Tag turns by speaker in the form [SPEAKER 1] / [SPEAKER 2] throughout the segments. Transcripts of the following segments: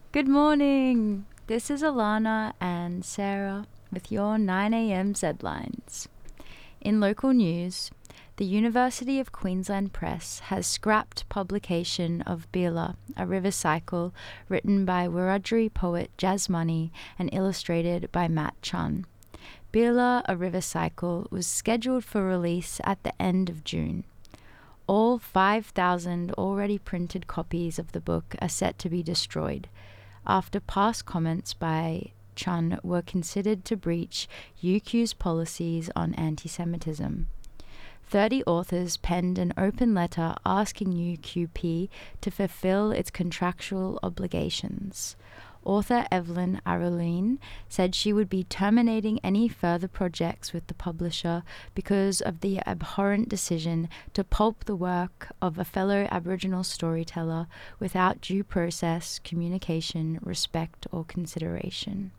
[SPEAKER 1] Good morning. This is Alana and Sarah with your 9 a.m. Zlines. In local news, the University of Queensland Press has scrapped publication of Bila, a river cycle written by Wiradjuri poet Jasmani and illustrated by Matt Chun. Bila, a river cycle, was scheduled for release at the end of June. All 5,000 already printed copies of the book are set to be destroyed, after past comments by Chun were considered to breach UQ's policies on anti-Semitism. 30 authors penned an open letter asking UQP to fulfill its contractual obligations. Author Evelyn Aroline said she would be terminating any further projects with the publisher because of the abhorrent decision to pulp the work of a fellow Aboriginal storyteller without due process, communication, respect, or consideration.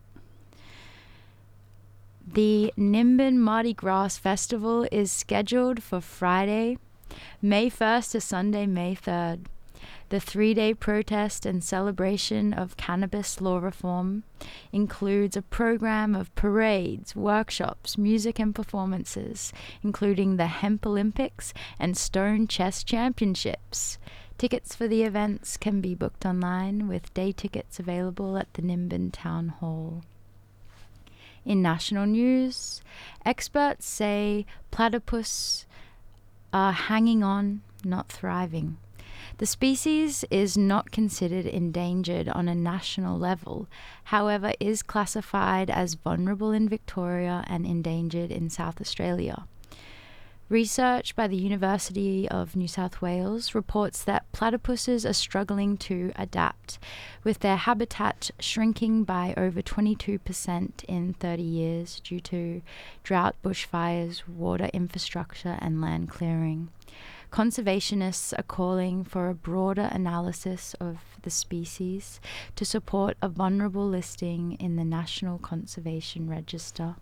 [SPEAKER 1] The Nimbin Mardi Gras Festival is scheduled for Friday, May 1st to Sunday, May 3rd. The 3-day protest and celebration of cannabis law reform includes a program of parades, workshops, music and performances, including the Hemp Olympics and Stone Chess Championships. Tickets for the events can be booked online, with day tickets available at the Nimbin Town Hall. In national news, experts say platypus are hanging on, not thriving. The species is not considered endangered on a national level, however is classified as vulnerable in Victoria and endangered in South Australia. Research by the University of New South Wales reports that platypuses are struggling to adapt, with their habitat shrinking by over 22% in 30 years due to drought, bushfires, water infrastructure and land clearing. Conservationists are calling for a broader analysis of the species to support a vulnerable listing in the National Conservation Register.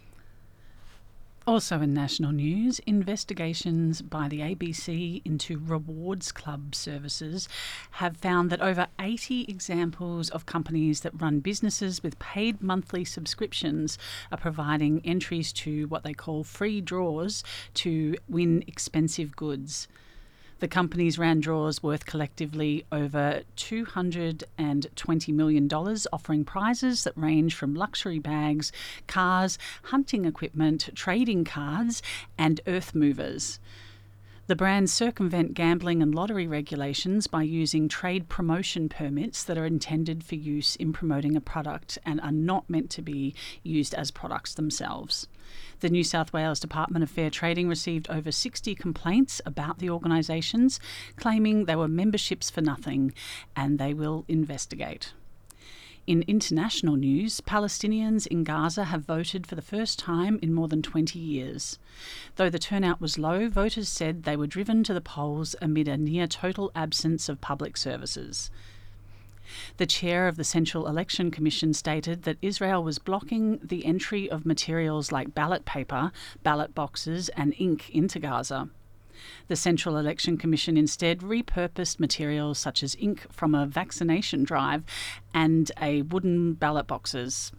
[SPEAKER 2] Also in national news, investigations by the ABC into Rewards Club services have found that over 80 examples of companies that run businesses with paid monthly subscriptions are providing entries to what they call free draws to win expensive goods. The companies ran draws worth collectively over $220 million, offering prizes that range from luxury bags, cars, hunting equipment, trading cards, and earth movers. The brands circumvent gambling and lottery regulations by using trade promotion permits that are intended for use in promoting a product and are not meant to be used as products themselves. The New South Wales Department of Fair Trading received over 60 complaints about the organisations, claiming they were memberships for nothing, and they will investigate. In international news, Palestinians in Gaza have voted for the first time in more than 20 years. Though the turnout was low, voters said they were driven to the polls amid a near-total absence of public services. The chair of the Central Election Commission stated that Israel was blocking the entry of materials like ballot paper, ballot boxes and ink into Gaza. The Central Election Commission instead repurposed materials such as ink from a vaccination drive and a wooden ballot boxes.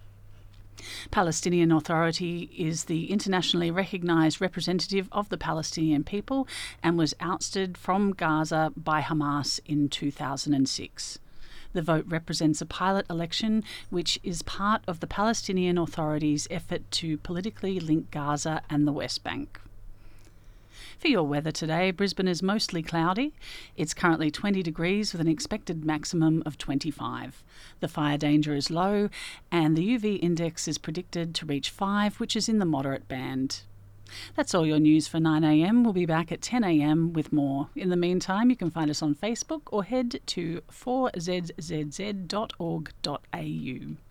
[SPEAKER 2] Palestinian Authority is the internationally recognised representative of the Palestinian people and was ousted from Gaza by Hamas in 2006. The vote represents a pilot election which is part of the Palestinian Authority's effort to politically link Gaza and the West Bank. For your weather today, Brisbane is mostly cloudy. It's currently 20 degrees with an expected maximum of 25. The fire danger is low and the UV index is predicted to reach 5, which is in the moderate band. That's all your news for 9am. We'll be back at 10am with more. In the meantime, you can find us on Facebook or head to 4zzz.org.au.